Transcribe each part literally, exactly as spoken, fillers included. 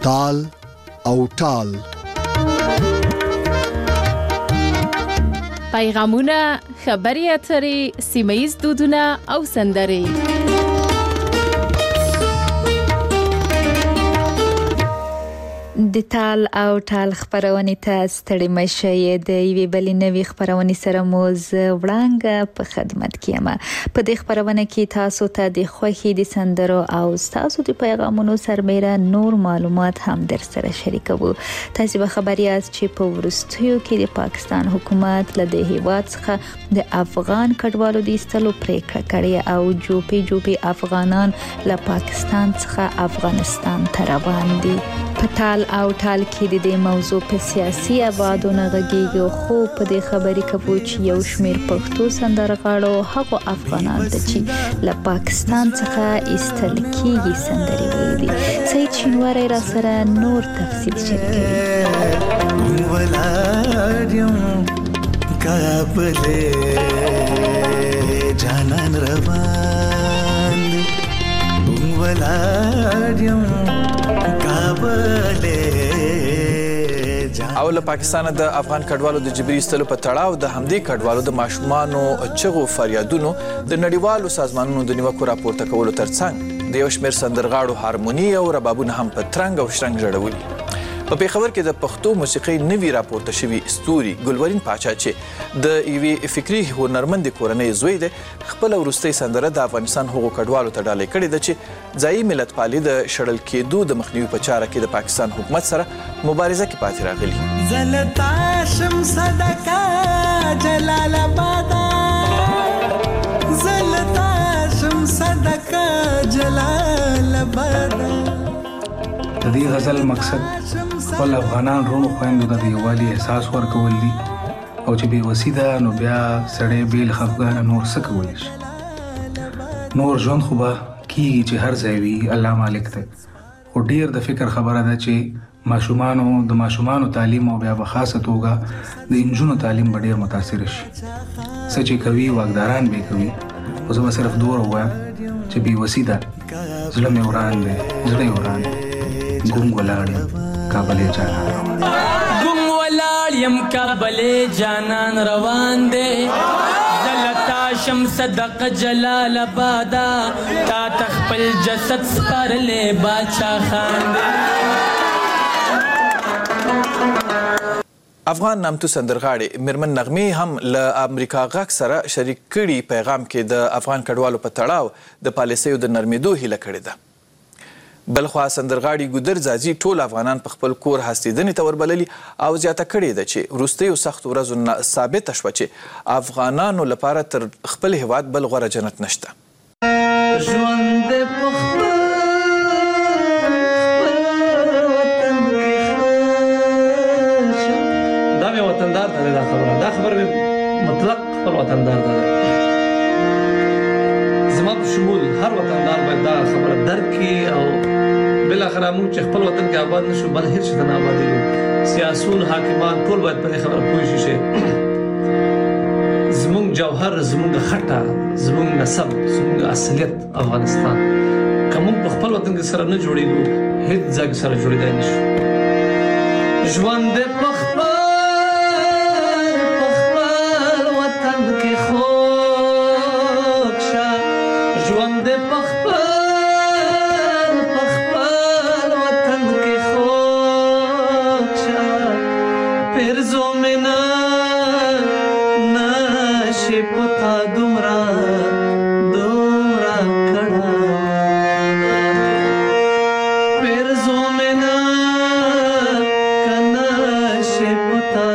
تال او ټال. پیغامونه، خبرې اترې، سیمه ییز دودونه او سندرې. د تال او ټال خبرونې ته ستړي مشئ. د یوې بلې نوې خبرونې سره مو زه وړانګه په خدمت کې یم. په دې خبرونه کې تاسو ته د خوښۍ د سندرو او تاسو د پیغامونو سربېره نور معلومات هم در سره شریکوو. تاسو به خبر یاست چې په وروستیو کې د پاکستان حکومت له دې هیواد څخه د افغان کډوالو د ایستلو پریکړه کړې او جوپي جوپي افغانان له پاکستان څخه افغانستان ته روان دي. په تال او ټال کې د دې موضوع په سیاسي ابعادو نه غږیږي، خو په دې خبرې کوو چې یو شمېر پښتو سندرغاړو هغو افغانانو ته چې له پاکستان څخه ایستل کېږي سندرې ویلي دي. سعید شینواری را سره نور تفصیل شریکوي. ولاړم کابل جانان روان ولاړم او له پاکستانه د افغان کډوالو د جبري ایستلو په تړاو د همدې کډوالو د ماشومانو چغو فریادونو د نړیوالو سازمانونو د نیوکو راپورته کولو ترڅنګ د یو شمېر سندرغاړو هارموني او ربابونه هم په ترنګ او شرنګ ژړولي. په پېښور کې د پښتو موسیقۍ نوي راپورته شوي ستوري ګلورین پاچا چې د یوې فکري هنرمندې کورنۍ زوی دی، خپله وروستۍ سندره د افغانستان هغو کډوالو ته ډالۍ کړې ده چې ځایي ملتپالي د شړل کېدو د مخنیوي په چاره کې د پاکستان حکومت سره مبارزه کې پاتې راغلي. زلتا شم صدقه جلال آبادا زلتا شم صدقه جلال آبادا. د دې غزل مقصد خپل افغانان رونو خویندو ته د یووالي احساس ورکول دي او چې بې وسي ده نو بیا سړی بې له خفګانه نور څه کولی شي. نور ژوند خو به کېږي چې هر ځای وي، الله مالک دی، خو ډېر د فکر خبره ده چې ماشومانو د ماشومانو تعلیم او بیا په خاصه توګه د انجونو تعلیم به ډېر متاثره شي. څه چې کوي واکداران به کوي. خو زه به صرف دومره ووایم چې بې وسي ده، زړه مې وران دی، زړه یې وران دی. ګونګ ولاړ یم کابل جانان روان دی، ګونګ ولاړ یم کابل جانان روان دی. زلتا شم صدق جلال آبادا تا تخپل جسد سپارلې باچا خان دی. افغان نامتو سندرغاړې میرمن نغمې هم له امریکا غږ سره شریک کړي پیغام کې د افغان کډوالو په تړاو د پالیسیو د نرمېدو هیله کړې ده. بلخوا سندرغاړي ګودر ځاځي ټول افغانان په خپل کور هستېدنې ته وربللي او زیاته کړې ده چې وروستیو سختو ورځو نه ثابته شوه چې افغانانو لپاره تر خپل هیواد بل غوره جنت نشته. ژوند په خپل دا مې وطندار ته دا خبره دا خبره مې مطلق خپل وطندار ته زما په شمول هر وطندار باید دا خبره درک کړي او بالاخره موږ چې خپل وطن کې آباد نشو بل هیڅ څه نه آبادېږو. سیاسون حاکمان ټول باید په دې خبره پوه شي چې زموږ جوهر، زموږ خټه، زموږ نسب، زموږ اصلیت افغانستان که موږ په خپل وطن کې سره نه جوړېږو هیڅ ځای کې سره جوړېدای نشو. ژوند په خپل په خپل وطن کې خوږ شه، ژوند په خپل په خپل وطن کې خوږ شه. پرزو مې نه نشي پتا دومره دومره کړه پرزو مې نه کنه شي پتا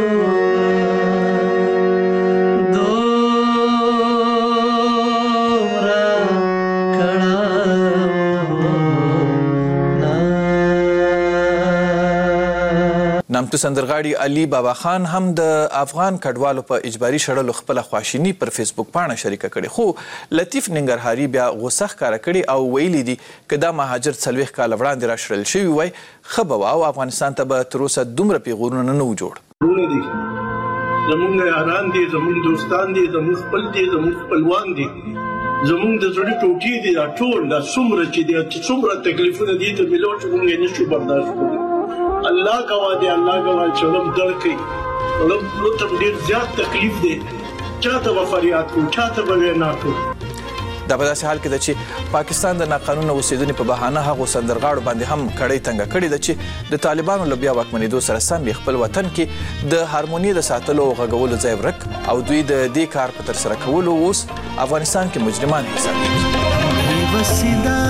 نامتو سندرغاړي علي بابا خان هم د افغان کډوالو په اجباري شړلو خپله خواشیني پر فیسبوک پاڼه شریکه کړې، خو لطیف ننګرهاري بیا غوسه ښکاره کړې او ویلي دي که دا مهاجر څلوېښت کاله وړاندې را شړل شوي وای ښه به وه او افغانستان ته به تر اوسه دومره پیغورونه نه وو جوړ. زمونږ یاران دي، زمونږ دوستان دي، زمونږ خپل دي، زمونږ خپلوان دي زمونږ د زړه ټوټې دي دا ټول دا څومره چې دي چې څومره تکلیفونه دي ته ملو چې موږ یې نشو برداشت کولی. الله ګواه دی، الله ګواه چې علم درک کوي. علم ته ډېر زیات تکلیف دی، چاته به فریاد کوو، چاته به وینا کوو. دا په داسې حال کې ده چې پاکستان د ناقانونه اوسېدنې په بهانه هغو سندرغاړو باندې هم کړۍ تنګه کړې ده چې د طالبانو له بیا واکمنېدو سره سم یې خپل وطن کې د هارموني د ساتلو او غږولو ځای ورک او دوی د دې کار په ترسره کولو اوس افغانستان کې مجرمان حسابېږي. بېوسي ده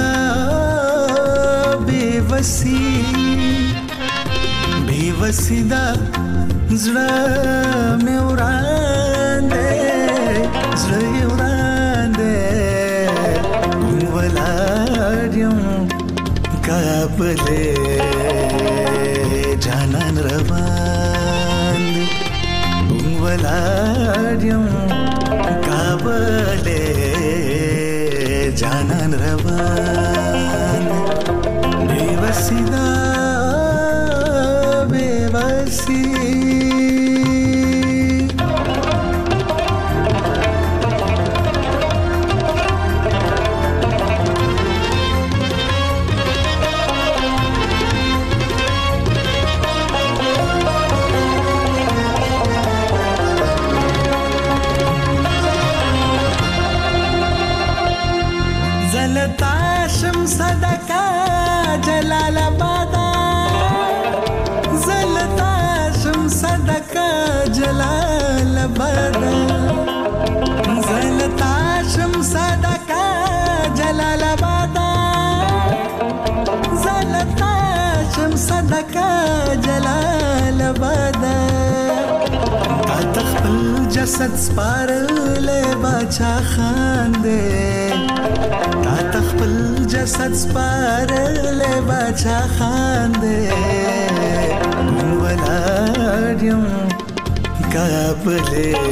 بېوسي بېوسي ده زړه مې وران دی زړه یې وران دی ولاړ یم کابل جانان روان دی ولاړ یم کابل جانان روان بېوسي ده بېوسي زلتاشم صدقه جلال آبادا زلتاشم صدقه جلال آبادا زلتاشم صدقه جلال آبادا زلتاشم صدقه جلال آبادا تا تخپل جسد سپارلې باچا خان دې تا تخپل جسد سپارلې باچا خان دې ولاړ یم کابل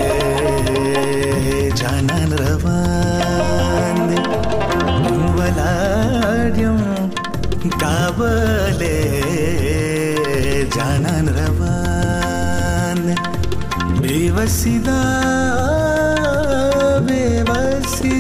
جانان روان دې ولاړ یم کابل جانان روان دې بېوسي ده بېوسي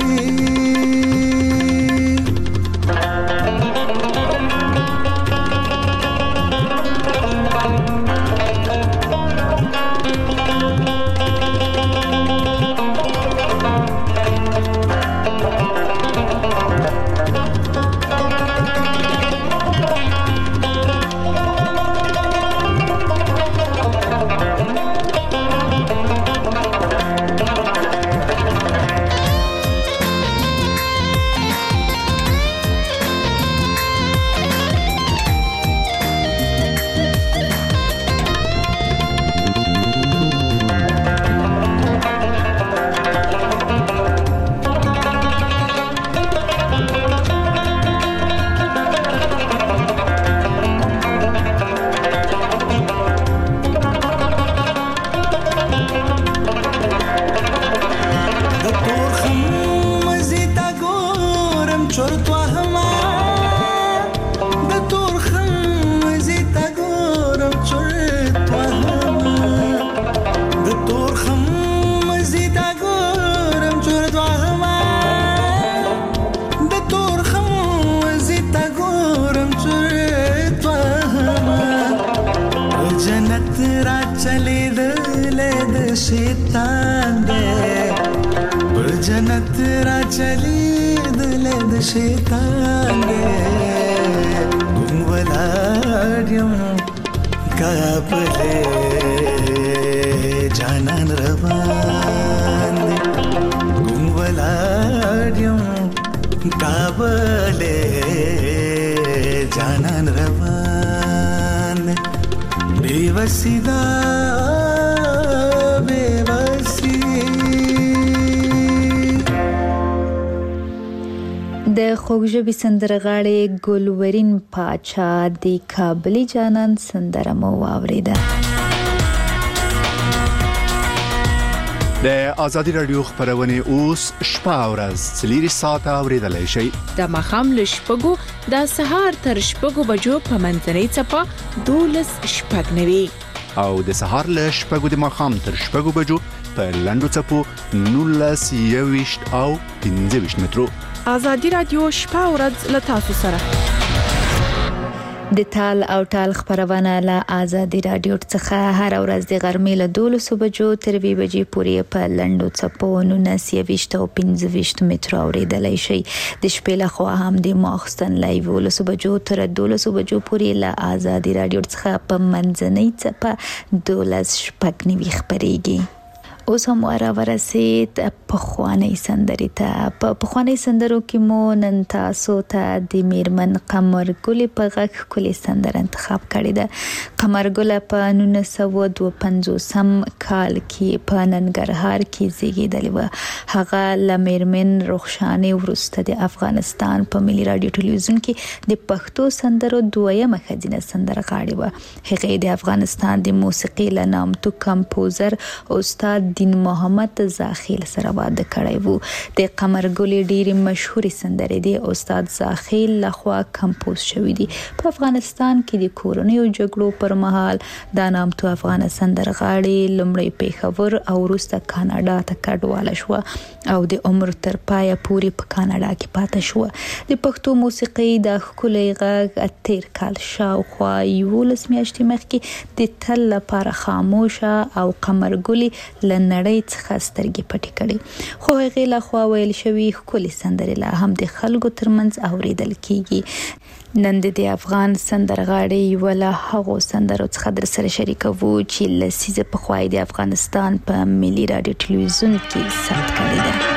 شیطان دے پر جنت را چلی دل د شیطان دے گم ولاړ یم کابل جانان روان دے گم ولاړ یم کابل جانان روان دے بېوسي ده د خوږژبې سندرغاړې ګلورین پاچا د کابلی جانان سندره مو واورېده. د آزادي رادیو خبرونه اوس شپه او ورځ څلوري ساعته اوریدلای شئ. د ماښام له شپږو د سهار تر شپږو بجو په منځنۍ څپه دولس شپږ نوي او د سهار له شپږو د ماښام تر شپږو بجو په لنډو څپو نولس یوویشت او پنځه ویشت مترو. ازادي رادیو شپه او ورځ له تاسو سره. د تال او ټال خبرونه له ازادي رادیو څخه هر ورځ د غرمې له دولس بجو تر وی بجې پورې په لنډو څپو نولس یوویشت او پنځه ویشت مترو اوریدلای شي. د شپې له خوا هم د ماخستن لایو له بجو تر دولس بجو پورې له ازادي رادیو څخه په منځنۍ څپه دولس شپږ نیوي خبريږي. اوس هم ورا ورسید په خوانی سندري ته په خوانی سندرو کې مو نن تاسو ته د میرمن قمر ګل په غږ کلی سندر انتخاب کړی ده. قمر ګل په نولس سوه دوه پنځوسم کال کې په ننګرهار کې زیږیدلې و. هغه ل میرمن رخشانه ورسته د افغانستان په ملي رادیو ټلویزیون کې د پښتو سندرو دویمه خزینه سندرغاړې و. هغه د افغانستان د موسیقي له نامتو کمپوزر استاد دین محمد زاخیل سره واده کړی وو. د قمر ګل ډېری مشهوري سندرې د استاد زاخیل لخوا کمپوز شوې دي. په افغانستان کې د کورونیو جګړو پر مهال د نامتو افغان سندرغاړي لومړی پیښور او وروسته کاناډا ته کډواله شو او د عمر تر پایه پورې په کاناډا کې پاتې شو. د پښتو موسیقي د ښکلي غږ تیر کال شاوخوا یولس میاشتې مخکې د تل لپاره خاموشه او قمر ګل نړۍ څخه سترګې پټې کړې. خو هغه له خوا ویل شوی ښکلي سندرې لا هم د خلکو ترمنځ اوریدل کیږي. نن د افغان سندرغاړي ولا هغه سندرو څخه در سره شریکو چې لسیزه په خوای د افغانستان په ملي رادیو ټلویزیون کې ثبت کړی ده.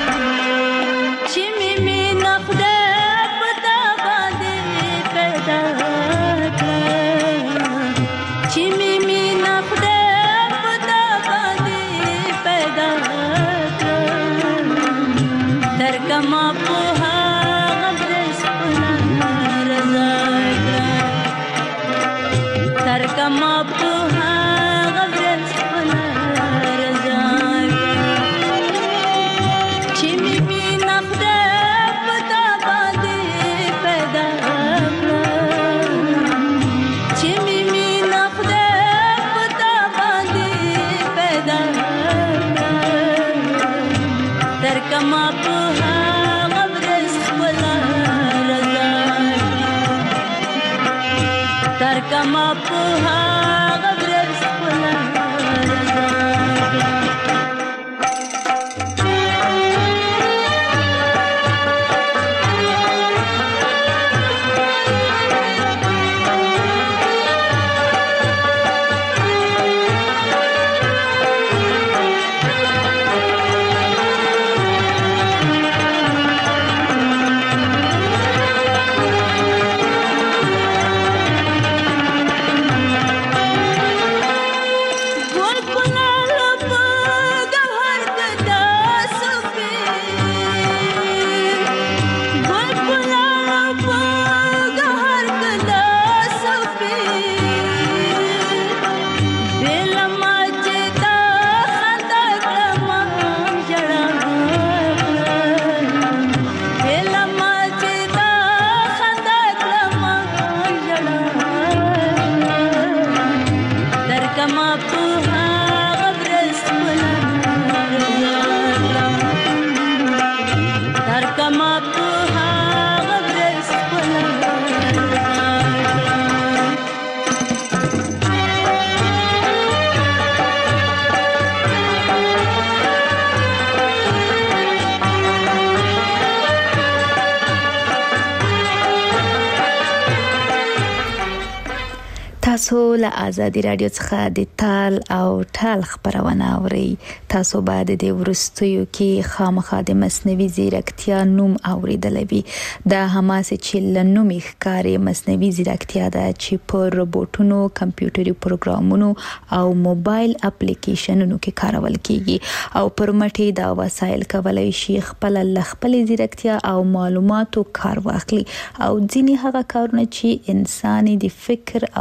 تاسو له ازادي رادیو څخه د تال او ټال خبرونه اورئ. تاسو باید د ورستیو کې خامخا د مصنوعي ځیرکتیا نوم اوریدلی وي. دا هماسې چې له نومې ښکاري مصنوعي ځیرکتیا ده چې په روبوټونو، کمپیوټري پروګرامونو او موبایل اپلیکیشنونو کې کارول کیږي او پر مټې دا وسایل کولای شي خپل لخپلې ځیرکتیا او معلوماتو کار واخلي او ځینې هغه کارونه چې انساني د فکر او ذهن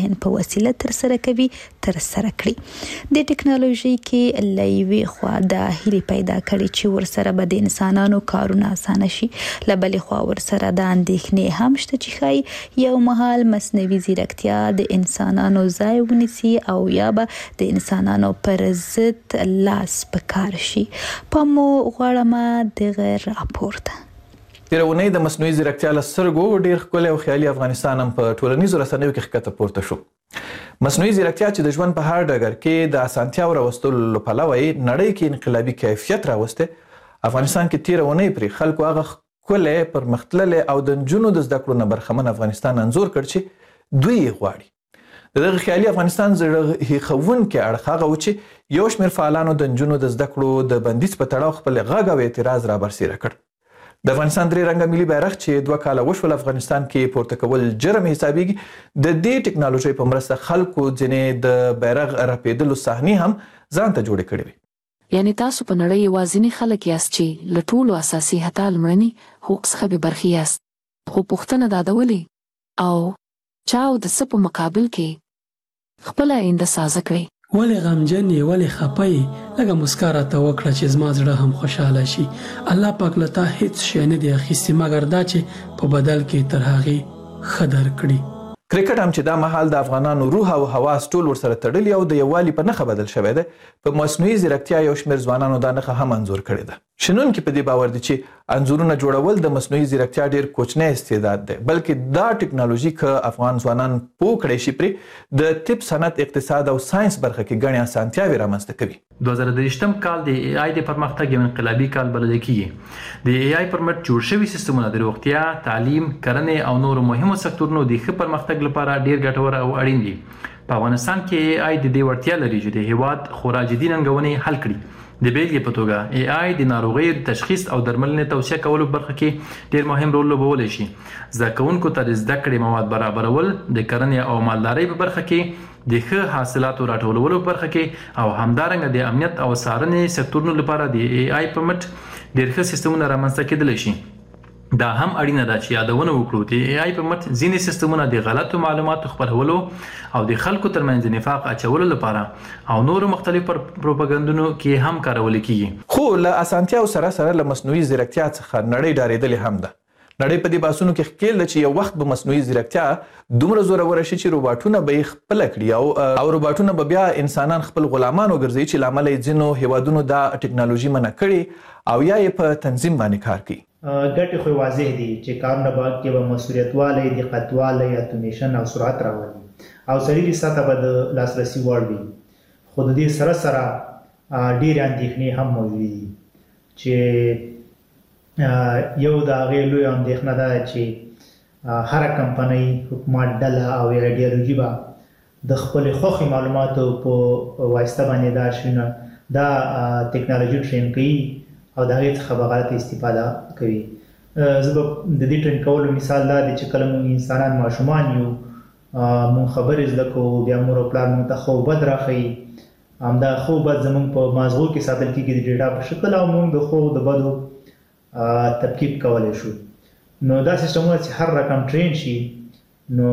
ذهن په وسیله تر سره کوي تر سره کړي د ټکنالوژي کې لایوي خو د هیلې پیدا کړي چې ورسره به د انسانانو کارونه اسانه شي لبلې خو ورسره د اندېښنې هم شته چې خای یو مهال مصنوعي ځیرکتیا د انسانانو ځای ونیسي او یا به د انسانانو پر ضد لاس په کار شي په مو غواړم دغه راپورته تیره اونۍ د مصنوعي ځیرکتیا له سترګو ډېر ښکلی او خیالي افغانستان هم په ټولنیزو رسنیو کې ښکته پورته شو. مصنوعي ځیرکتیا چې د ژوند په هر ډګر کې د اسانتیاو راوستلو له پلوه یې نړۍ کې انقلابي کیفیت راوستی، افغانستان کې تیره اونۍ پرې خلکو هغه ښکلی پرمختللی او د نجونو د زده کړو نه برخمن افغانستان انځور کړ چې دوی یې غواړي. د دغه خیالي افغانستان زړه هیښوونکی اړخ هغه و چې یو شمېر فعالانو د نجونو د زده کړو د بندیز په تړاو خپل غږ او اعتراض رابرسېره کړ. د افغانستان درې رنګه ملي بیرغ چې دوه کاله وشول افغانستان کې پورته کول جرم حسابیږي، د دې ټکنالوژۍ په مرسته خلکو ځینې د بیرغ رپېدلو صحنې هم ځان ته جوړې کړې وې. یعنی تاسو په نړۍ یوازیني خلک یاست چې له ټولو اساسي حتی لومړني حقوق څخه بې برخې یاست، خو پوښتنه دا ده ولې او چا او د څه په مقابل کې خپله آینده سازه کړئ؟ ولې غمجن یې، ولې خفه یې؟ لږه مسکا راته وکړه چې زما زړه هم خوشحاله شي. الله پاک له تا هیڅ شی نه دی اخیستی مګر دا چې په بدل کې تر هغې ښه درکړي. کرکټ هم چې دا مهال د افغانانو روح او حواس ټول ورسره تړلي او د یووالي په نښه بدل شوی دی، په مصنوعي ځیرکتیا یو شمېر ځوانانو دا نښه هم انځور کړې ده. شنونکي په دې باور دي چې انځورونه جوړول د مصنوعي ځیرکتیا ډېر کوچنی استعداد دی، بلکې دا ټکنالوژي که افغان ځوانان پوه کړی شي پرې د طب، صنعت، اقتصاد او ساینس برخه کې ګڼې اسانتیاوې رامنځته کوي. دوه زره دېرشم کال د ای آی د پرمختګ یو انقلابي کال بلل کېږي. د ای آی پر مټ جوړ شوي سیستمونه د روغتیا، تعلیم، کرنې او نورو مهمو سکتورونو د ښه پرمختګ لپاره ډېر ګټور او اړین دي. په افغانستان کې ای آی د دې وړتیا لري چې د هیواد خورا جدي ننګونې حل کړي. د بیلګې په توګه ای آی د ناروغیو د تشخیص او درملنې توصیه کولو برخه کې ډېر مهم رول لوبولی شي. زده کوونکو ته د زده کړې مواد برابرول، د کرنې او مالدارۍ په برخه کې د ښه حاصلاتو راټولولو په برخه کې او همدارنګه د امنیت او څارنې سکتورونو لپاره د ای آی په مټ ډېر ښه سیستمونه رامنځته کېدلی شي. دا هم اړینه ده چې یادونه وکړو د ای آی په مټ ځینې سیستمونه د غلطو معلوماتو خپرولو او د خلکو ترمنځ نفاق اچولو لپاره او نورو مختلف پروپاګندونو کې هم کارول کیږي. خو له اسانتیاو سره سره له مصنوعي ځیرکتیا څخه نړۍ ډارېدلې هم ده. نړۍ په دې بحثونو کې ښکېل ده چې یو وخت به مصنوعي ځیرکتیا دومره زوروره شي چې روباټونه به یې خپله کړي او او روباټونه به بیا انسانان خپل غلامان وګرځوي چې له امله یې ځینو هیوادونو دا ټکنالوژي منع کړي او یا یې په تنظیم باندې کار کوي. ګټې خو واضح دي چې کارونه به کې به مسؤلیتوالی، دقتوالی، اتومیشن او سرعت راولي او سړي سطح به د لاسرسي وړ وي. خو د دې سره سره ډېرې اندېښنې هم موجودې دي چې یو د هغې لویه اندېښنه ده چې هره کمپنۍ، حکومت ډله او ایډیالوژي به د خپلې خوښې معلوماتو په واسطه باندې دا شیونه دا ټکنالوژي ټرین کوي او د هغې څخه به غلطه استفاده کوي. زه به د دې ټرین کولو مثال دا دی چې کله موږ انسانان ماشومان یو، موږ خبرې زده کوو، بیا مور او پلار موږ ته ښه او بد راښیي، همدا ښه او بد زموږ په مازغو کې ساتل کېږي د ډیټا په شکل او موږ د ښو او د بدو تفکیک کولی شو. نو دا سیستمونه چې هر رقم ټرین شي نو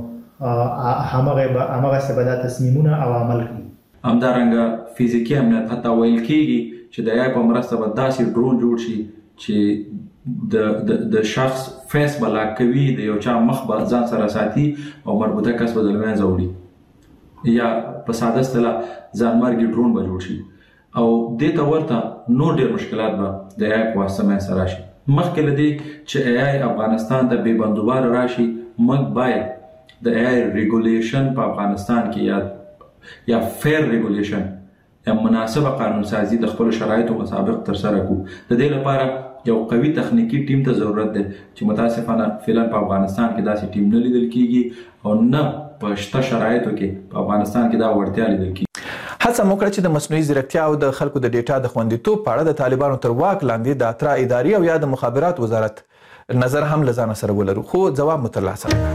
همغسې به دا تصمیمونه او عمل کوي. همدارنګه فزیکي امنیت حتی ویل کېږي چې د ای په مرسته به داسې ډرون جوړ شي چې د شخص فیس به لاک کوي، د یو چا مخ به ځان سره ساتي او مربوطه کس به د له منځه وړي، یا په ساده اصطلاح ځانمرګي ډرون به جوړ شي او دې ته ورته نور ډېر مشکلات به د ای په واسطه منځته راشي. مخکې له دې چې ای افغانستان ته بې بندوباره راشي، موږ باید د ای ریګولیشن په افغانستان کې یا یا فیر ریګولیشن یا مناسبه قانون سازی د خپل شرایطو مطابق تر سره کو. د دې لپاره یو قوي تخنیکی ټیم ته ضرورت دی چې متاسفانه فعلا په افغانستان کې داسې ټیم نه لیدل کیږي او نه په شته شرایطو کې په افغانستان کې دا وړتیا لیدل کیږي. هڅه مو کړه چې د مصنوعي ځیرکتیا او د خلکو د ډیټا د خوندیتوب په اړه د طالبانو تر واک لاندې د اترا ادارې او یا د مخابرات وزارت نظر هم له ځانه سره ولرو، خو ځواب مو ترلاسه کړ.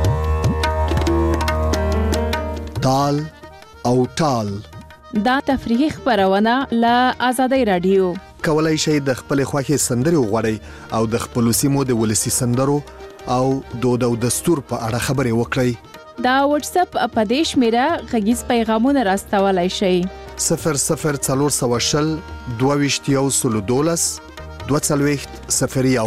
تال او ټال دا تفریحي خپرونه له آزادۍ رادیو. کولای شئ د خپل خوښې سندرې وغواړئ او د خپلو سیمو د ولسي سندرو او دود او دستور په اړه خبرې وکړئ. دا واتس اپ په دې شمیره غږیز پیغامونه راستولای شئ. صفر صفر څلور سوه شل دوه ویشت یو سلو دولس دوه څلوېښت صفر یو.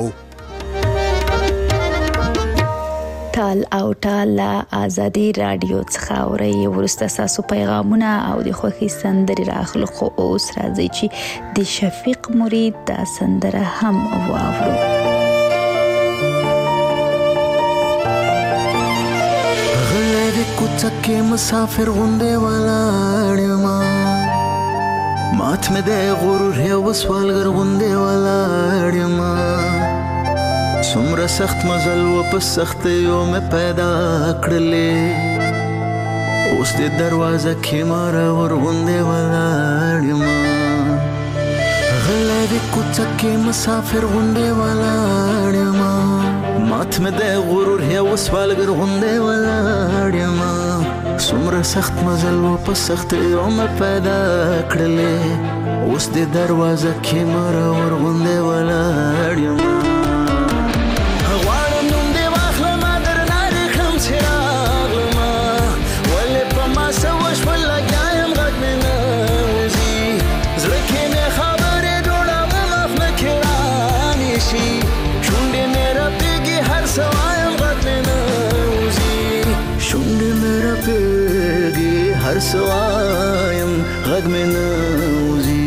ټال او ټال آزادي رادیو څخه اوري ورسته ساسو پیغامونه او د خوخي سندري راخلو خو اوس راځي چې د شفیق مرید دا سندره هم واورو. غلې کوڅه مسافر غونډه ولاړ ما مات مې د غرور یو سوالګر غونډه ولاړ ما څومره سخت مزل و په سخت یو مې پیدا کړلې اوس د دروازه کې ماره ورغونډې ولاړ یم غلی د کوڅه کې مسافر غونډې ولاړ یم مات مې د غرور یو سوالګر غونډې ولاړ یم څومره سخت مزل و په سخت یو مې پیدا کړلې اوس د دروازه کې ماره ورغونډې ولاړ یم هر سوایم غږ مې نه وځي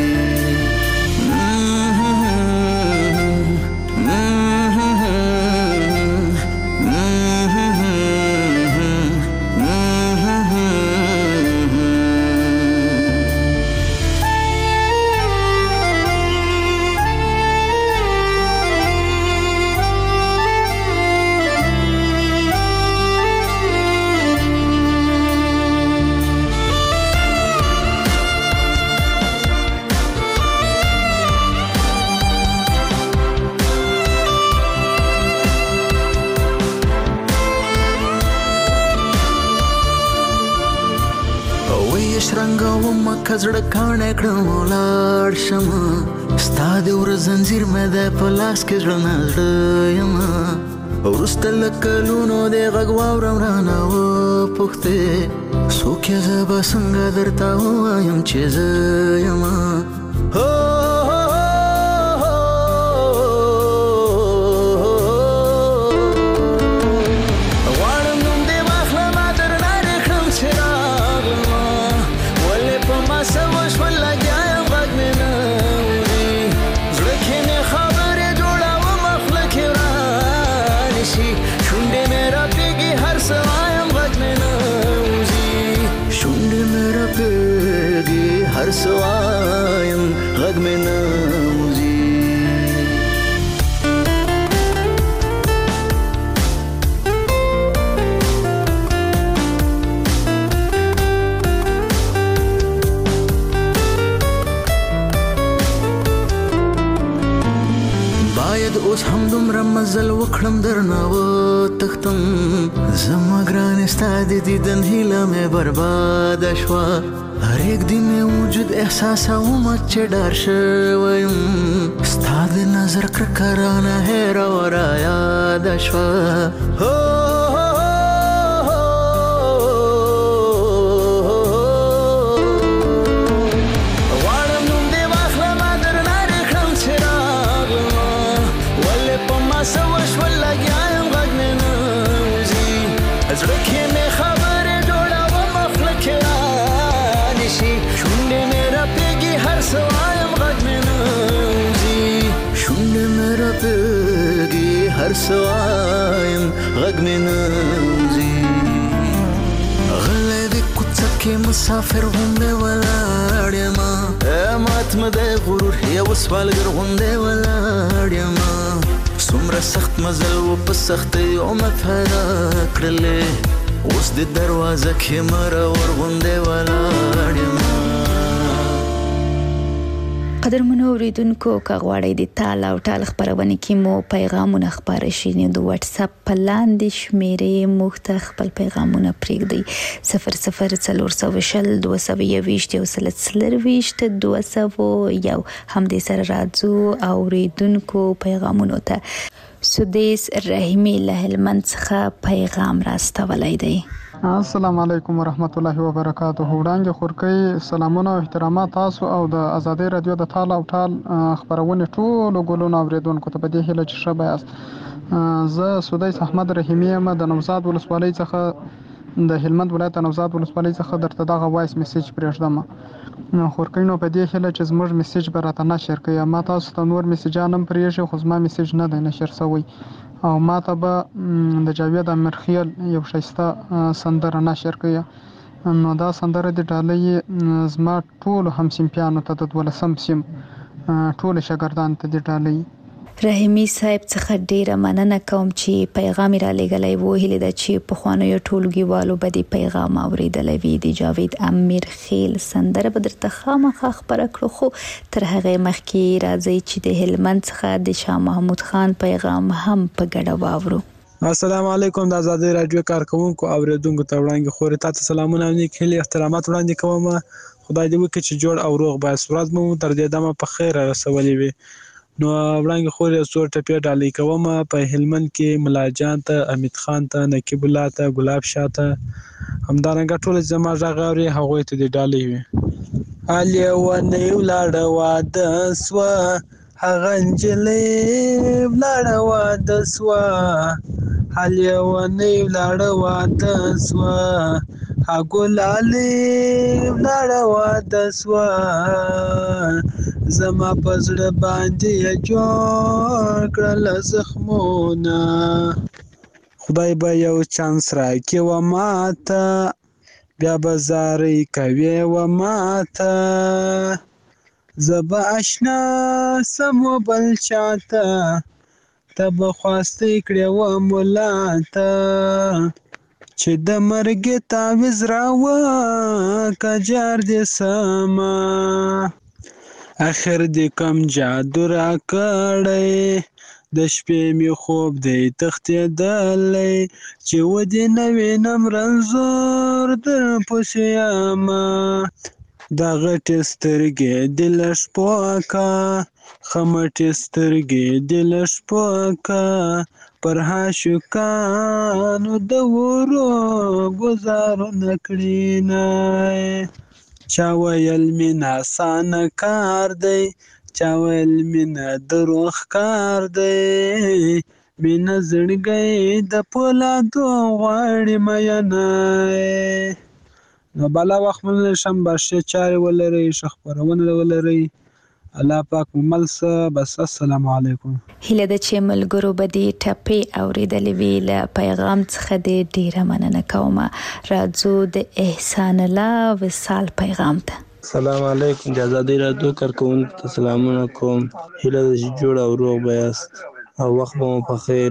کزړه کاڼه کړم ولاړ شم ستا د ورځ زنځیر مې د په لاس کې زړه نه زړه یم وروسته له کلونو د غږ واورم رانه وپوښتې څوک یې زه به څنګه درته ووایم چې زه یم هر سوایم غږ مې نه وځي باید اوس هم دومره مزل وکړم درنه وتښتم زما ګرانې ستا د دیدن هیله مې برباده شوه هر یک دی مې وجود احساسوم چې ډار شوی یم ستا د نظر کرکه رانه هېره و رایاده شوه غواړم نوم دې واخلمه درنه دې کړم چې راغلمه ولې په ما څه وشول لګیا یم غږ مې نه وځي زړه کې مې خبرې جوړومه خوله کې شونډې مې راپېږي هر څه وایم غږ مې نه وځي شونډې مې راپېږي هر څه وایم غږ مې نه وځي غلی د کوڅه کې مسافر غوندې ولاړ یم مات مې د غرور یو سوالګر غوندې ولاړ یم څومره سخت مزل و په سختیو مې پیدا کړلې اوس د دروازه کې مره ورغوندې ولاړ یم قدرمنو اوریدونکو که غواړئ د تال او ټال خپرونه کې مو پیغامونه خپاره شي نو د واتس اپ په لاندې شمیرې موږ ته خپل پیغامونه پرېږدئ صفر صفر څلور سوه شل دوه سوه یوویشت یو سل څلرویشت دوه سوه یو همدې سره راځو اوریدونکو پیغامونو ته سدیس رحیمی له هلمند څخه پیغام راستولی دی. السلام علیکم ورحمت الله وبرکاته. وړاندې خورکۍ سلامونه او احترامات تاسو او د آزادۍ رادیو د تال او ټال خبرونه ټولو ګلونو اوریدونکو ته په دې هیله چې ښه بیاست. زه سدیس احمد رحیمی یم د نوزاد ولسوالۍ څخه د هلمند ولایت نوزاد ولسوالۍ څخه درته دغه وایس میسج پرېږدم. خورکۍ نو په دې هیله چې زموږ میسج به راته نشر کړئ. ما تاسو ته نور میسجان هم پرېږدي خو زما میسج نه دی نشر شوی او ما ته به د جاوید امیرخیل یو ښایسته سندره نشر کړئ. نو دا سندره د ډالۍ زما ټولو همصنفیانو ته د دولسم سیم ټولو شاګردانو ته د ډالۍ. رحیمی صاحب څخه ډیره مننه کوم چې پیغام را لېږلی وو. هیله ده چې پخوانیو ټولګیوالو به د پیغام اوریدلی وي. د جاوید امیرخیل سندره به درته خامخا خپره کړو خو تر هغې مخکې راځئ چې د هلمند څخه د شاه محمود خان پیغام هم په ګډه واورو. السلام علیکم. د آزادۍ راډیو کارکوونکو اوریدونکو ته وړاندې خورې تاسو سلامونه او نیک هیلې احترامات وړاندې کوم. خدای دې وکړي چې جوړ او روغ باعث ورځ مو تر دې دمه په خیر رسولې وي. نو وړاندې خورې څو ټپې ډالۍ کوم. په هلمند کې ملا جان ته، امید خان ته، نقیب الله ته، ګلاب شاه ته، همدارنګه ټول زما غږ اوري هغوی ته دې ډالۍ وي. علي ونی ولاړه واده سوه، هغه نجلۍ ولاړه واده سوه، علي ونی ولاړه واده سوه، ها ګلالۍ ولاړه واده سوه، زما په زړه باندې یې جوړ کړل زخمونه، خدای به یو چانس راکړي و ماته، بیا به زارۍ کوي و ماته، زه به اشنا سم و بل چاته، ته به خواستې کړې و ملا ته، چې د مرګې تعویض راوکه جار دې سمه، اخر دې کم جادو راکړی، د شپې مې خوب دی تښتېدلی، چې و دې نه وینم رنځور در پسې یمه، دا غټې سترګې دې لږ پوه کړه، خمټې سترګې دې لږ پوه کړه، پر عاشقانو د ورو ګزارونه کړینه، چا ویل مینه اسانه کار دی، چا ویل مینه دروغ کار دی، مینه زړګی د پولادو غواړي مینه. نو بالا وخت مو شم به ښې چارې ولرئ، ښه خپرونه ولرئ، الله پاک مو مل شه. بس السلام علیکم. هیله ده چې ملګرو به دې ټپې اورېدلې وي. له پیغام څخه دې ډیره مننه کومه. راځو د احسان الله وصال پیغام ته. السلام علیکم. د آزادۍ راډیو کارکوونکو ته سلامونه کوم. هیله ده چې جوړ او روغ به یاست او وخت به مو په خیر.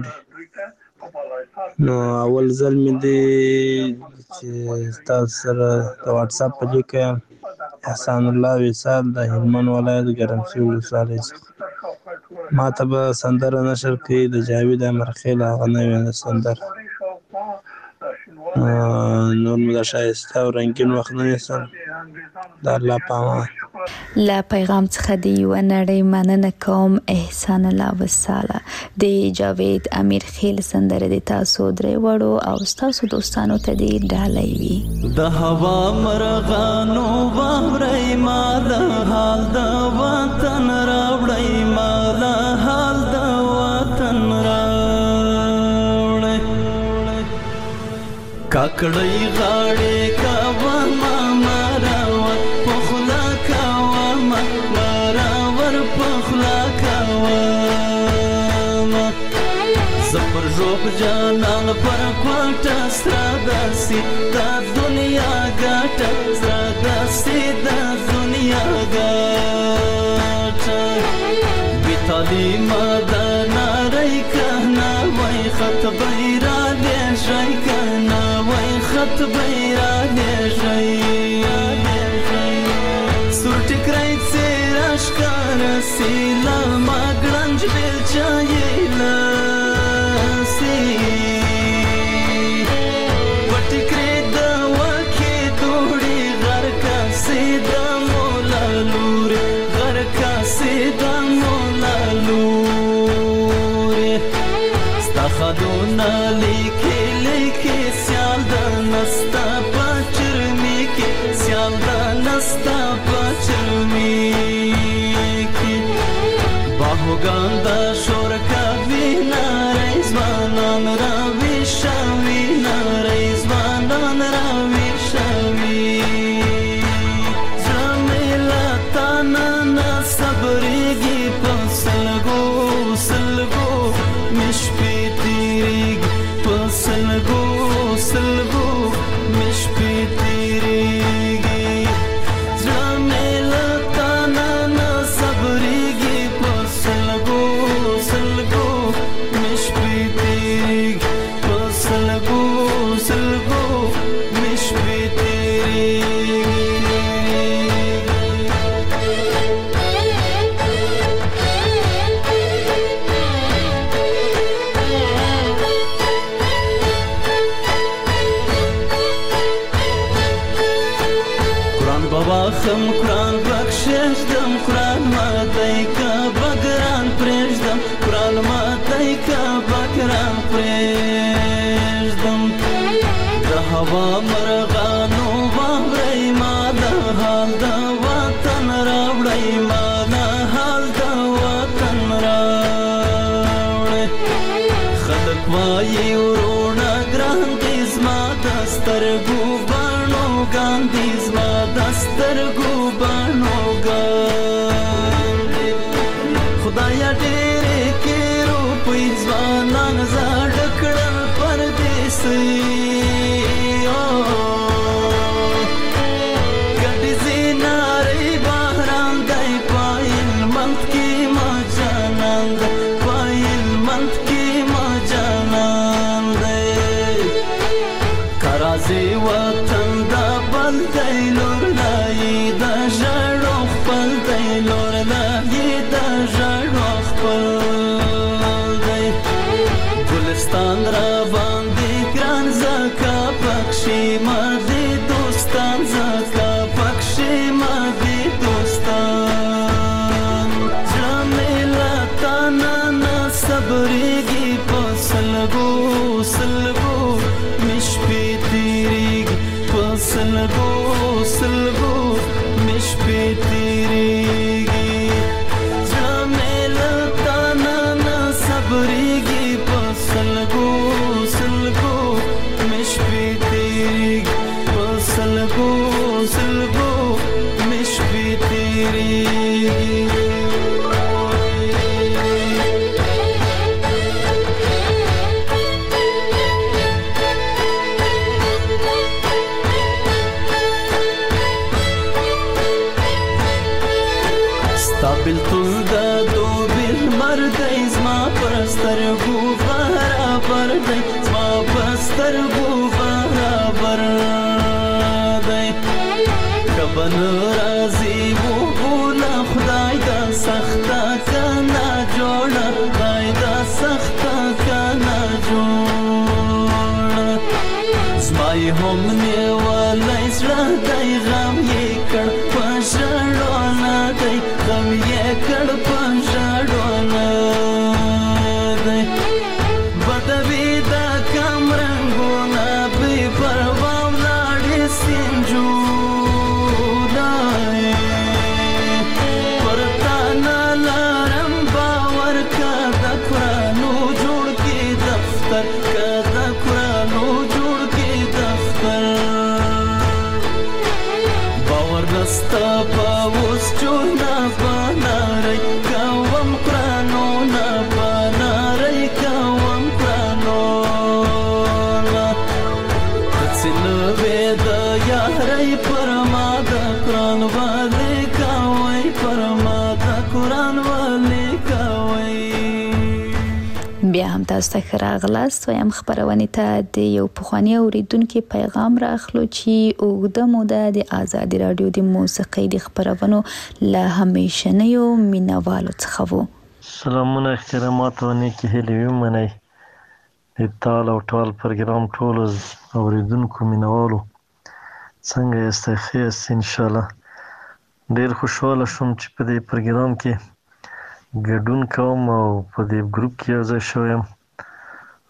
نو اول ځل مې دی چې تاسو سره د واټساپ په لیک یم. احسان الله وصال د هلمند ولایت ګرمسیر ولسوالۍ څخه. ما ته به سندره نشر کړي د جاوید امیرخیل هغه نوې سندره. نور مو د ښایسته او رنګین وخت نه نیسم. د الله په امان. له پیغام څخه د یوه نړۍ مننه کوم. احسان الله وصاله د جاوید امیرخیل سندره د تاسو درې وړو او ستاسو دوستانو ته دې ډالۍ وي. د هوا مرغانو واورئ ما د حال د وطن راوړئ، ما د حال د وطن راوړئ، کاکړۍ غاړې کوه ما مراوت پخلا کوه ما مراور پخلا کوه، زه پر ژوب جانان پر کوټه سره داسې دا دنیا ګټه، سره داسې دا دنیا ګټه، بې تعلیمه دا نارۍ که وای خط به را لېږئ که وای خط به را لېږئ، سور ټیکری څېره ښکاره سي له ما ګړنج بېلچه یې لاسي، وټیکرې د وکې دوړې غر کاسې د مولا لورې، غر کاسې د مولا لورې، زړونه لیکي لیکي سیال د نستا په چرمي کې سیال د نستا په چرمي کې باهوګان د شور کوي نارې ځوانان راوي شوي نارې ځوانان راوي شوي زميلا تانا نه صبرېږي په سلګو سلګو مش په تیریږي په سلګو سلګو مش په تیریږي زميلا تانا نه صبرېږي په سلګو سلګو مش په تیریږي په سلګو سلګو مش په تیریږي خم قرآن بخشش دم قرآن ماتای کا بگران پریشدم قرآن ماتای کا بگران پریشدم د هوا مرغانو باورای ما د حال د وطن راوړی ما د حال د وطن راوړی خلک وایي ورونه ګران دي زما د سترګو بڼو ګاندي زما د سترګو بڼو ګاندي خدایا ډېرې کې روپۍ ځوانان زاړه کړل پردیسۍ ګډې زینارې باران دی په هلمند کې ما جانان دی په هلمند کې ما جانان دی که راځې وطن دا بل دی لور لایي د ژړو خپل دی لور لایي د ژړو خپل دی ګلستان را باندې ګران زکه پکښې ما دې دوستان زکه پکښې ما دې دوستان زړه مې له تا نه نه صبرېږي په سلګو سلګو مې شپې تېرېږي په سلګو سلګو مې شپې تېرېږي زړه مې له تا نه نه صبرېږي په سلګو سلګو مې شپې تېرېږي په سلګو سلګو مې شپې تېرېږي بلتون د دوبل مردی زما پرسترګو برابر دی زما پرسترګو برابر دی کبن راځي وو بولا خدای دا سخته کنا جوړه خدای دا سخته کنا جوړه زما یې هم نیولی زړه دی غم یې کړ په ژړو نه دی غم یې کړ په ژړو نه دی بدوي دا کم رنګونه بې پروا ولاړې سینجونه پر تا نه لرم باور که د قرانو جوړ کې دفتر که د قرانو جوړ کې دفتر باور نستا په اوس جوړه بنارئ کوم قرانونه بنارئ کوم قرانونه هڅې نوې د یارۍ پر ما د قران والې کوئ پر ما د قران والې کوئ بیا هم تاسو ته ښه راغلاست وایم خپرونې ته د یو پخواني اورېدونکي پیغام راخلو چې اوږده موده د ازادي راډیو د موسیقۍ د خپرونو له همیشنیو مینوالو څخه و سلامونه احترامات او نیکې هیلې ومنئ د تال او ټال پروګرام ټولو اورېدونکو مینوالو څنګه یاست ښه یاست انشاءالله ډېر خوشحاله شوم چې په دې پروګرام کې ګډون کوم او په دې ګروپ کې یو ځای شوی یم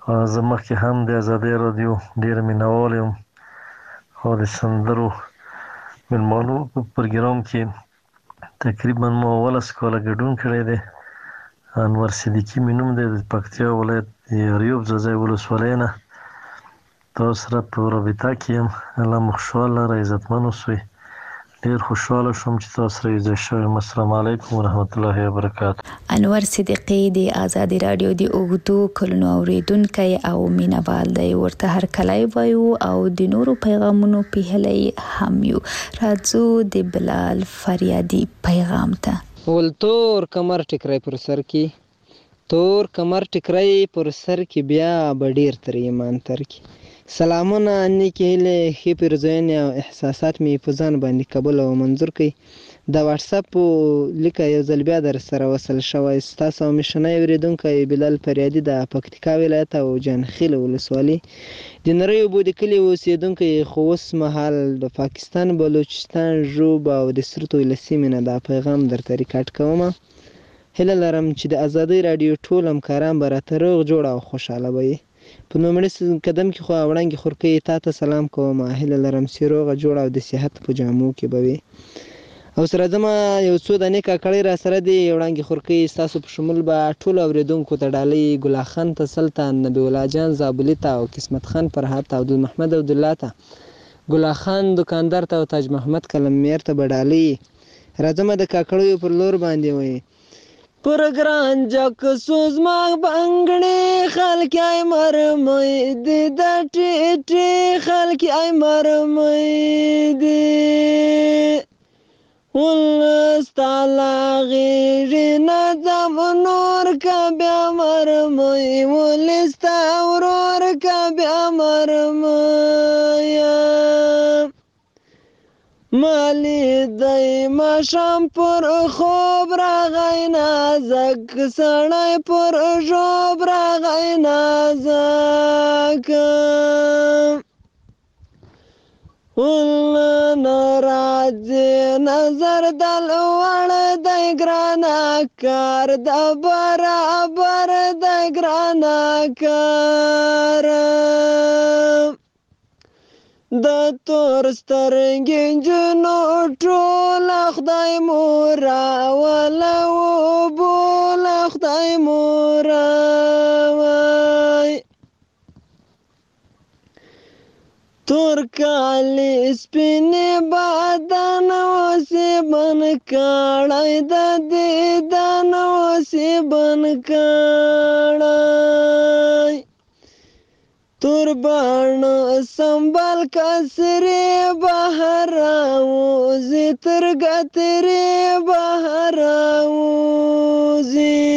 زه مخکې هم د ازادۍ راډیو ډېر مینوال یم او د سندرو مېلمانو په پروګرام کې تقریبا ما اوولس کاله ګډون کړی دی. انور صدیقي مې نوم دی، د پکتیا ولایت د اریوب ځاځی ولسوالۍ نه تاسو سره په رابطه کې یم. الله مو خوشحاله لره، عزتمن اوسئ. ډېر خوشحاله شوم چې تاسو سره یو ځای شوم. السلام علیکم ورحمت الله وبرکاته. انور صدیقي د ازادي رادیو د اوږدو کلونو اوریدونکی او مینوال دی. ورته هرکلی وایو او د نورو پیغامونو پیهلی هم یو. راځو د بلال فریادي پیغام ته. ول تور کمر ټکری پر سر کې، تور کمر ټکری پر سر کې، بیا به ډېر تر ایمان تر کې. سلامونه، نیکې هیلې، ښې پیرزوینې او احساسات مې په ځان باندې قبول او منظور کړئ. د واټساپ لیکه یو ځل بیا در سره وصل شوی. ستاسو همیشنی اورېدونکی بلال فریادي د پکتیکا ولایت او جانخیل ولسوالۍ د نری اوبو د کلي اوسېدونکی، خو اوس مهال د پاکستان بلوچستان ژوب او د سرتو له سیمې نه دا پیغام درته ریکارډ کومه. هیله لرم چې د ازادۍ راډیو ټول همکاران به راته روغ جوړ او خوشحاله به وي. په لومړي قدم کې خو وړانګې خورکۍ تا ته سلام کوم. هیله لرم چې روغه جوړه او د صحت په جامو کې به وي. او سره ځمه یو څو دانې کاکړۍ را سره دي. وړانګې خورکۍ ستاسو په شمول به ټولو اورېدونکو ته ډالۍ ګلا خان ته، سلطان، نبی الله جان زابلي ته او قسمت خان فرهاد ته، عبدالمحمد عبدالله ته، ګلا خان دکاندار ته او تاج محمد کلمیر ته به ډالۍ. راځمه د کاکړیو پر لور باندې وایي پر ګران جک سوزماغ بنګړې خلک ای مرمۍ دې د ټیټې خلک ای مرمۍ دې ولستالا غیرې نظم نور کا بیا مرمۍ ولستا ورور کا بیا مرمۍ مالی دی ماشام پر خوب راغی نازک سړی پر ژوب راغی نازک ول ناراضي نظر دل وړ دی ګرانه کار د برابر دی ګرانه کار د تور سترګې نجونو ټوله خدای مورا وله وبوله خدای مورا وای تور کالی سپینې بدن اوسې بن کړی د دیدن اوسې بن کړی تور بان سنبال کسری بهر راوزی ترګتری بهر راوزی.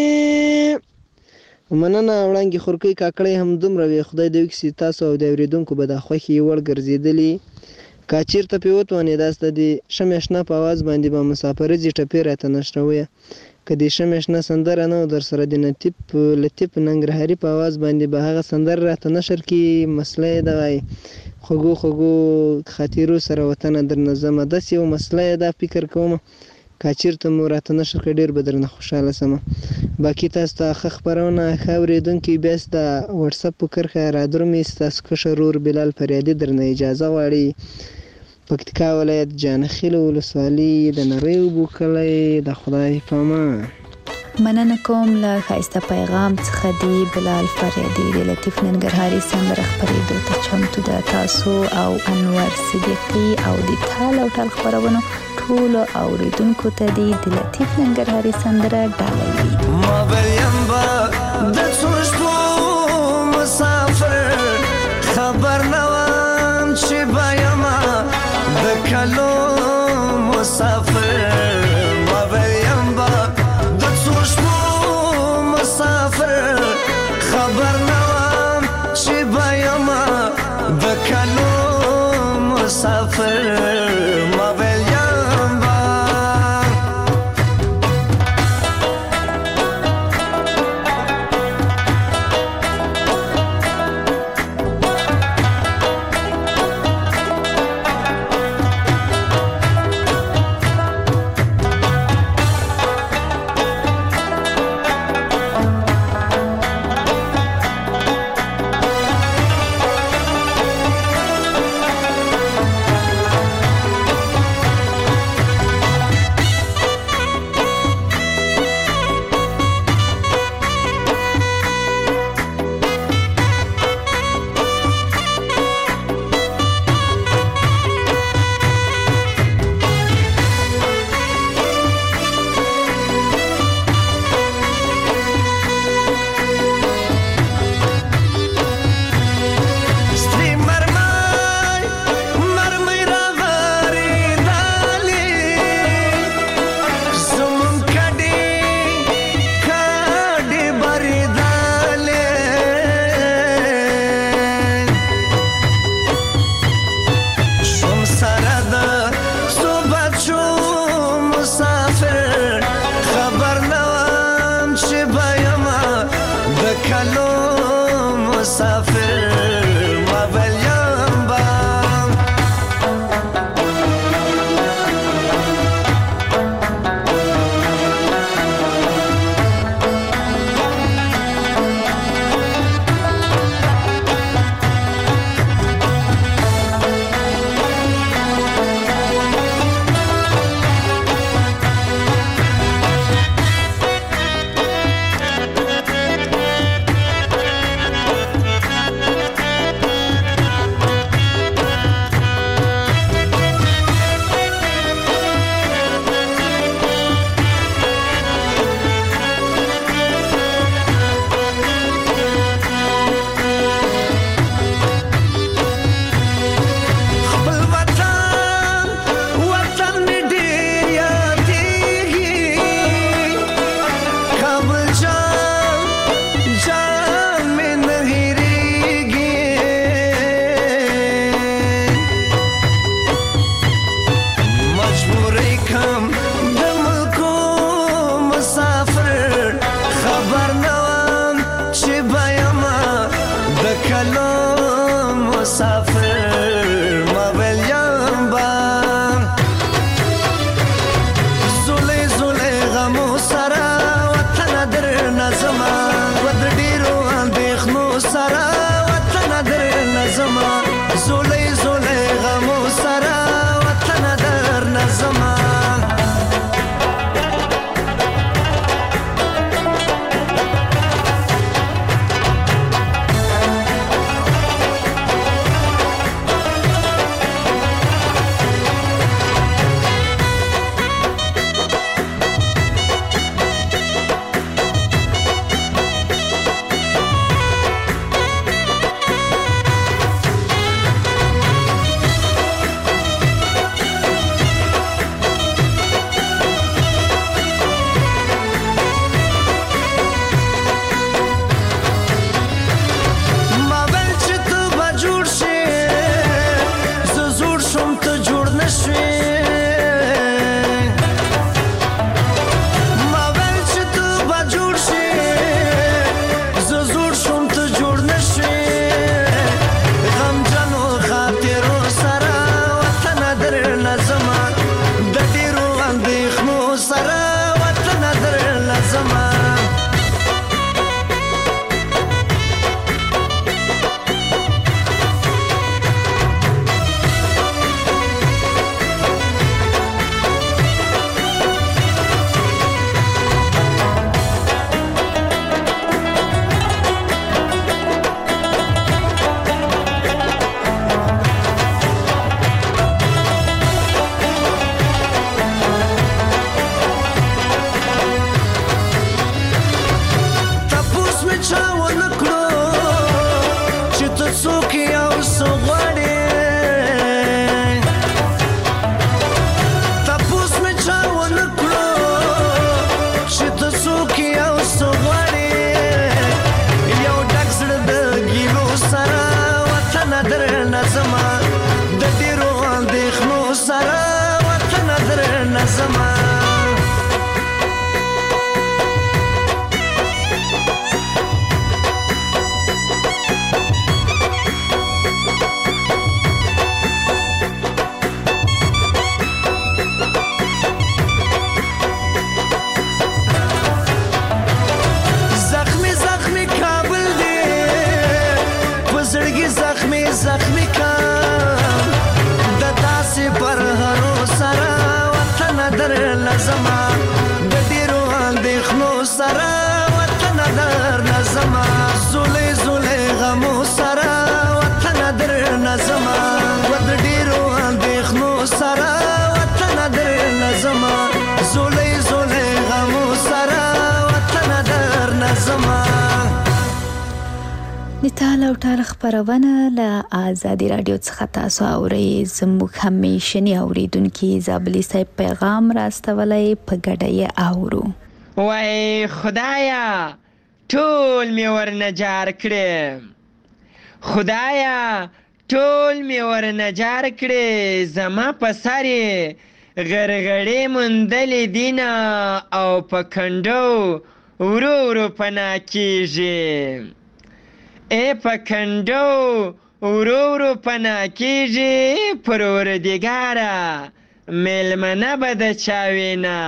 مننه وړانګې خورکۍ کاکړۍ هم دومره وي. خدای دې وکړي تاسو او د اورېدونکو به دا خوښې وړ ګرځېدلي. که چېرته پرې وتوانېداست د شمې اشنا په اواز باندې به مسافرځي ټپې راته نشرویه. که د شمې اشنا سندره نه و در سره د نتیب لطیف ننګرهاري په اواز باندې به هغه سندره راته نشر کړي. مسله یې دا وایي خوږو خوږو خاطرو سره وطنه درنه ځمه. داسې یو مسله یې دا فکر کومه که چېرته مو راته نشر کړی ډېر به درنه خوشحاله سمه. باقي تاسو ته ښه خپرونه ښه اورېدونکي بیا د واټساپ په کرښه رادرومي ستاسو کشر ورور بلال فریادي درنه اجازه غواړي. پکتیکا ولایت جانخیل ولسوالۍ د نری اوبو کلی د خدای په امان. مننه کوم له ښایسته پیغام څخه دی بلال فریادي د لطیف ننګرهاري سندره خپرېدو ته چمتو ده. تاسو او انور صدیقي او د تال او ټال خپرونو ټولو اوریدونکو ته دی د لطیف ننګرهاري سندره ډالۍ وي. ما بیم با د څو شپو مسافر خبر نوام چې بایما د کلو مسافر. ما بیم با د څو شپو مسافر خبر نوام چې بایما د کلو مسافر. ما بیم مسافر ما ویل یم با زولی زولی غمو سره وطن در نظمه و در ډیرو اندېښنو سره وطن در نظمه زولی زولی غمو سره وطن در نظمه د تال او ټال خبرونه له آزادي رادیو څخه تاسو اورئ. زموږ همیشنی اوریدونکي زابلی صاحب پیغام راستولی په ګډه یې اورو. وای خدایا ټول مې ورنجار کړې، خدایا ټول مې ورنجار کړې، زما په سر یې غرغړې موندلې دینه او په کنډو ورو ورو پناه کېږي. ای په کنډو ورو ورو پناه کېږي، پروردګاره میلمنه به د چا وینه،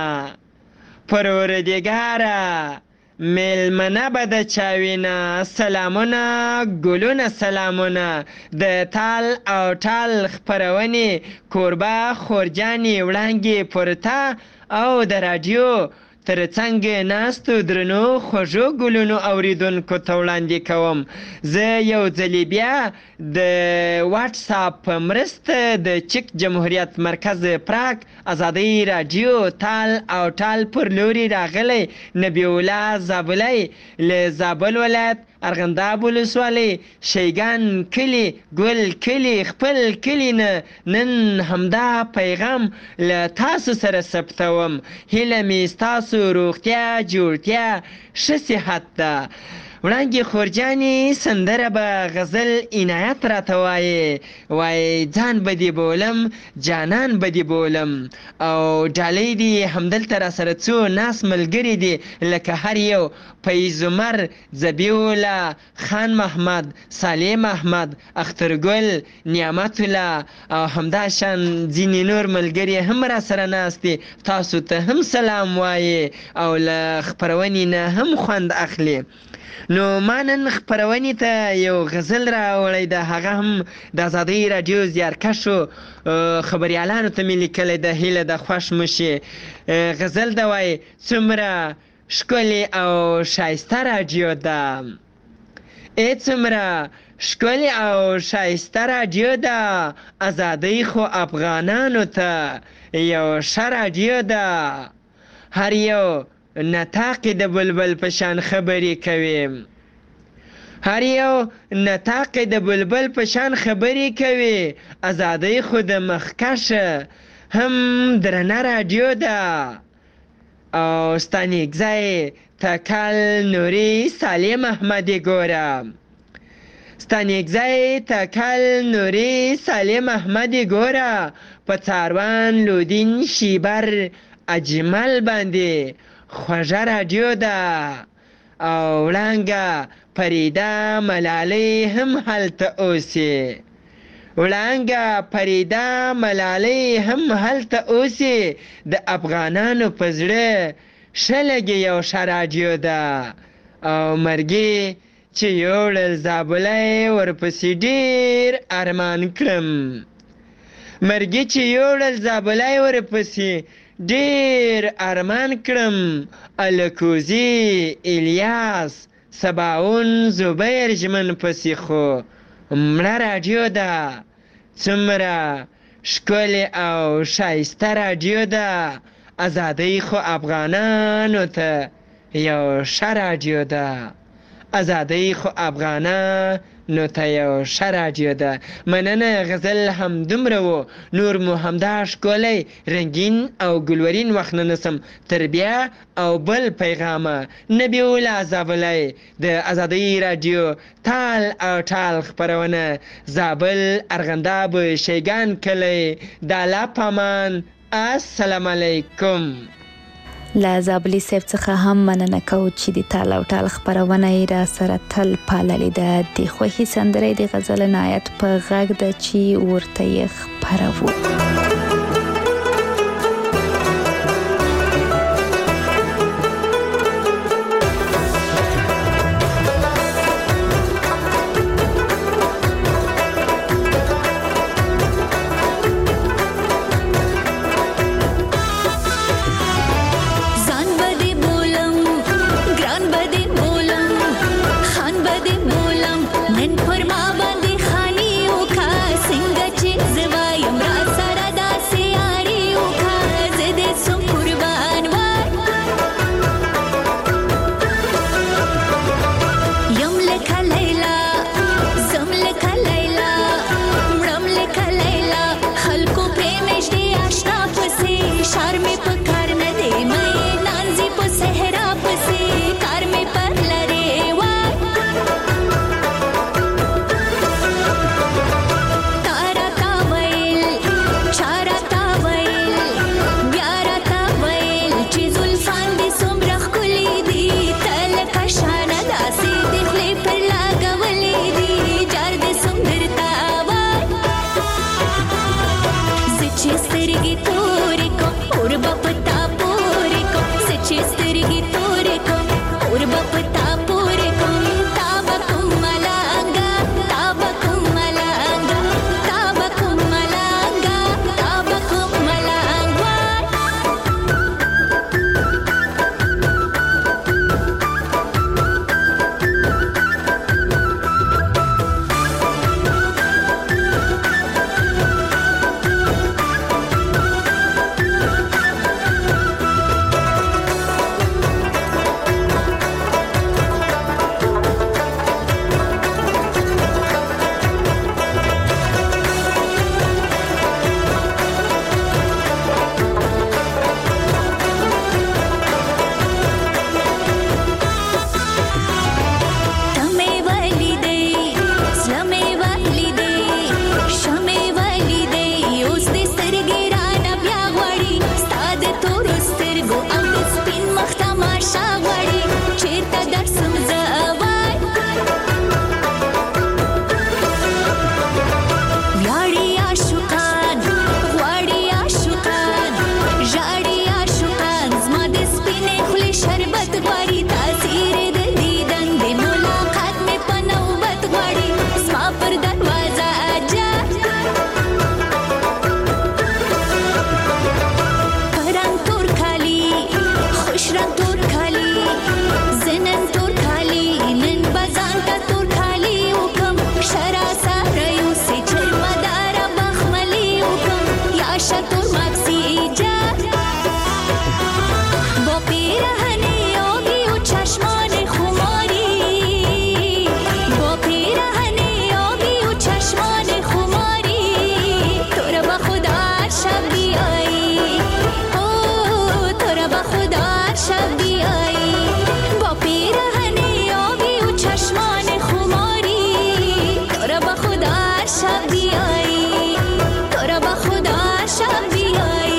پروردګاره میلمنه به د چا وینه. سلامونه ګلونه سلامونه د تال او ټال خپرونې کوربه خورجانې وړانګې پورته او د راډیو تر څنګ ناستو درنو خوږو ګلونو اوریدونکو ته وړاندې کوم. زه یو ځلې بیا د واټساپ په مرسته د چک جمهوریت مرکز پراګ ازادۍ راډیو تال او ټال پر لوري راغلی نبی الله زابلی له زابل ولایت ارغنداب ولسوالۍ شیګان کلي ګل کلي خپل کلي نه نن همدا پیغام له تاسو سره ثبتوم. هیله مې ستاسو روغتیا جوړتیا ښه صحت ده. وړانګې خورجانې سندره به غزل عنایت راته وایې وایي ځان به دې بولم جانان به دې بولم او ډالۍ دي همدلته را سره څو ناس ملګري دي لکه هر یو فیض عمر ذبیح خان محمد سالم احمد اخترګل نعمت الله او همداشان ځینې نور ملګري هم را سره ناست دي تاسو ته هم سلام وایې او له خپرونې نه هم خوند اخلي. نو ما نن خپرونې ته یو غزل راوړی ده، هغه هم د ازادۍ راډیو زیارکشو خبریالانو ته مې لیکلی ده، هیله ده خوښ مو شي. غزل ده وایي څومره ښکلې او ښایسته راډیو ده، ای څومره ښکلې او ښایسته راډیو ده، ازادۍ خو افغانانو ته یو ښه راډیو ده. هر یو نطاق د بلبل په شان خبرې کوي، هر یو نطاق د بلبل په شان خبرې کوي، ازادۍ خو د مخکشه هم درنه راډیو ده. او ستا نیکځی تکل نوري سالم احمدي ګوره، ستا نیکځی تکل نوري سالم احمدي ګوره، په څاروان لودین شیبر اجمل باندې خوږه راډیو ده. او وړانګه فریده ملالۍ هم هلته اوسي، وړانګه فریده ملالۍ هم هلته اوسي، د افغانانو په زړه ښه لګي یو ښه راډیو ده. او مرګي چې یوړل زابلی ورپسې ډېر ارمان کړم، مرګي چې یوړل زابلی ورپسې ډېر ارمان کړم، الکوزي الیاس سباون زبیر ژمن پسې خو مړه راډیو ده. څومره ښکلې او ښایسته راډیو ده، ازادۍ خو افغانانو ته یو ښه راډیو ده، ازادۍ خو افغانانو ته یو ښه راډیو ده. مننه غزل هم دومره و، نور مو همدا ښکلی رنګین او ګلورین وخت نه نسم تر بیا او بل پیغامه. نبی الله زابلی د ازادۍ راډیو تال او ټال خپرونه، زابل ارغنداب شیګان کلی د الله پامان. السلام علیکم. له زابلي صاحب څخه هم مننه کوو چې د تال او ټال خپرونه یې را سره تل پاللې ده. د خوښي سندرې د غزل عنایت په غږ ده چې ورته یې خپروو. نن پر ما باندې خاني او کا څنګه چې زوایم را سره دا شبیایی تو را با خدا شبیایی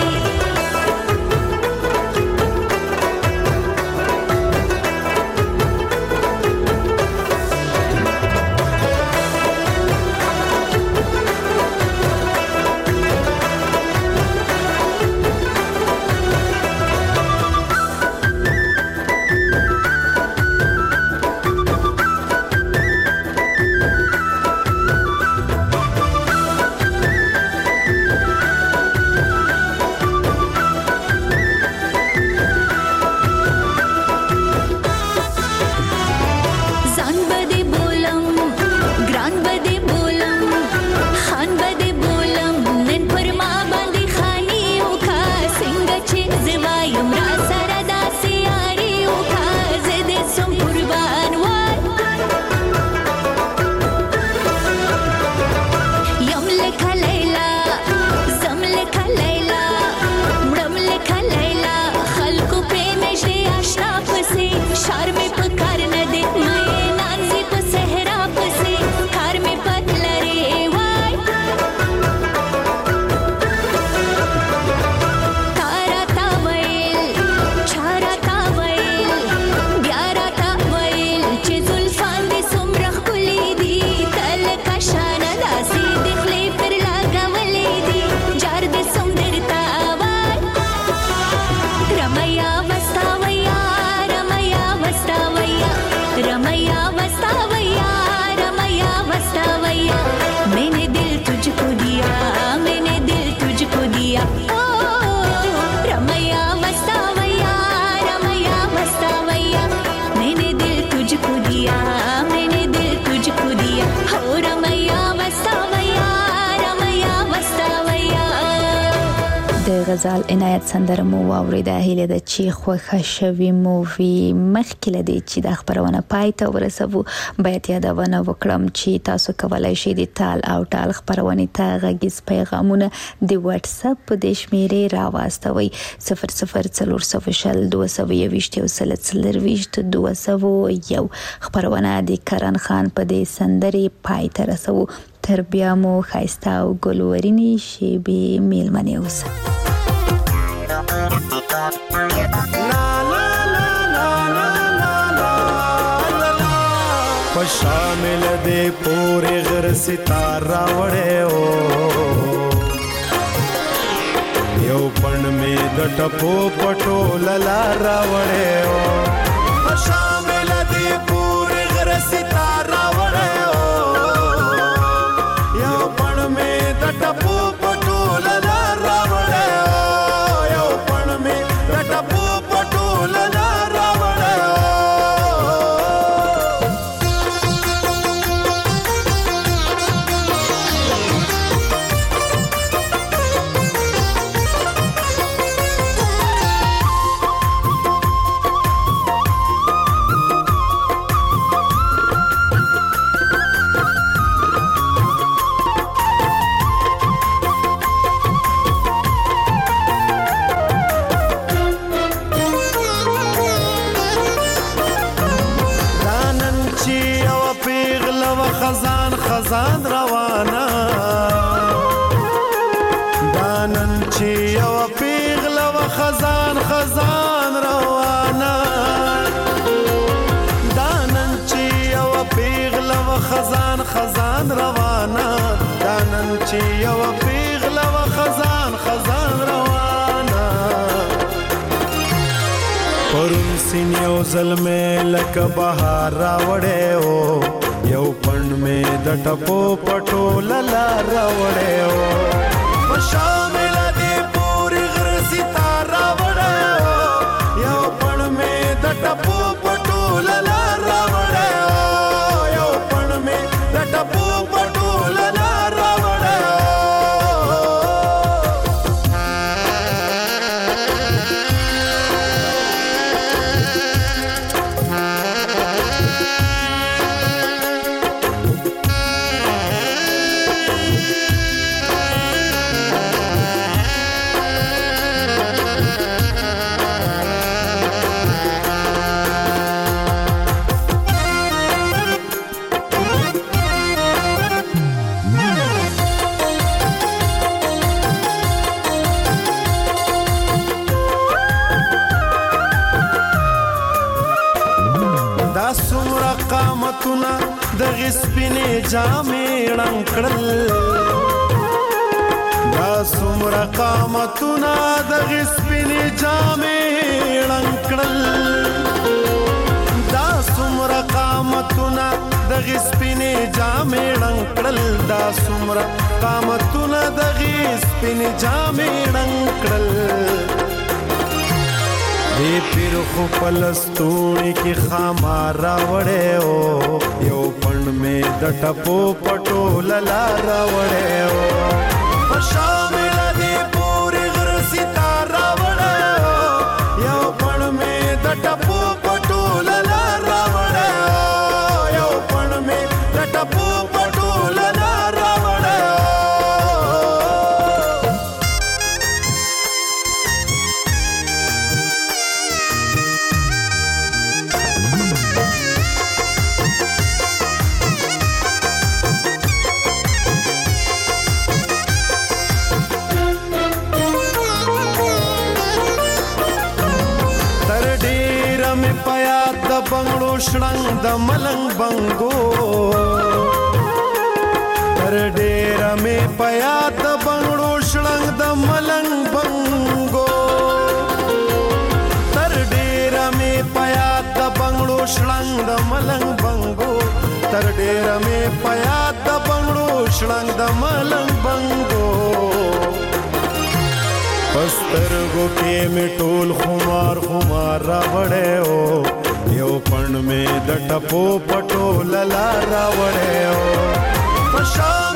غزال عنایت سندره مو واوریده. هیله ده چې خوښه شوي مو وي. مخکې له دې چې دا خپرونه پای ته ورسوو باید یادونه وکړم چې تاسو کولی شئ د تال او ټال خپرونې ته غږیز پیغامونه د واتس اپ په دې شمیرې راواستوئ صفر صفر څلور سوه شل دوه سوه یوویشت یو سل څلرویشت دوه سوه یو. خپرونه د کرن خان په دې سندرې پای ته رسوو. تر بیا مو ښایسته او ګلورینې شیبې میلمنې اوسه. شامل دے پورے غر ستارہ وڑے ہو یو پن میں د ټپو پټو للارا وڑے ہو شامل دے پورے غر ستارہ وڑے ہو یو پن میں د ټپو پټو للارا وڑے ہو یو پن میں د ټپو پټو للارا وڑے ہو خزان خزان روانا دانن چی یو پیغل و خزان خزان روانا دانن چی یو پیغل و خزان خزان روانا دانن چی یو پیغل و خزان خزان روانا پرون سین یو ظلمه لک بهار راوړې او یو پن میں د ټپو پټو للارا وړې او شامل دې پوری غر ستاره وړې او یو پن میں د ټپو پټو للارا وړې او یو پن میں د ټپو پټو للارا وړې جامې ړنګ کړل دا څومره قامتونه دغې سپینې جامې ړنګ کړل دا څومره قامتونه دغې سپینې جامې ړنګ کړل دا څومره قامتونه دغې سپینې جامې ړنګ کړل دې پیر خو په لستوڼي کې خامار راوړی و یو پڼ مې د ټپو پټو للا راوړی و په شامله دې پورې غره ستار راوړی و یو پڼ مې د ټپو پټو للا راوړی و یو پڼ مې د ټپو پټو للا راوړی و بنگړو شړنګ د ملنګ بنګو تر ډېره مې په یاد د بنگړو شړنګ د ملنګ بنګو تر ډېره مې په یاد د بنگړو شړنګ د ملنګ بنګو تر ډېره مې په یاد د بنگړو شړنګ د ملنګ بنګو پسترګو کې مې ټول خمار خمار راوړی و یو پڼ مې د ټپو پټو للا راوړی و په شام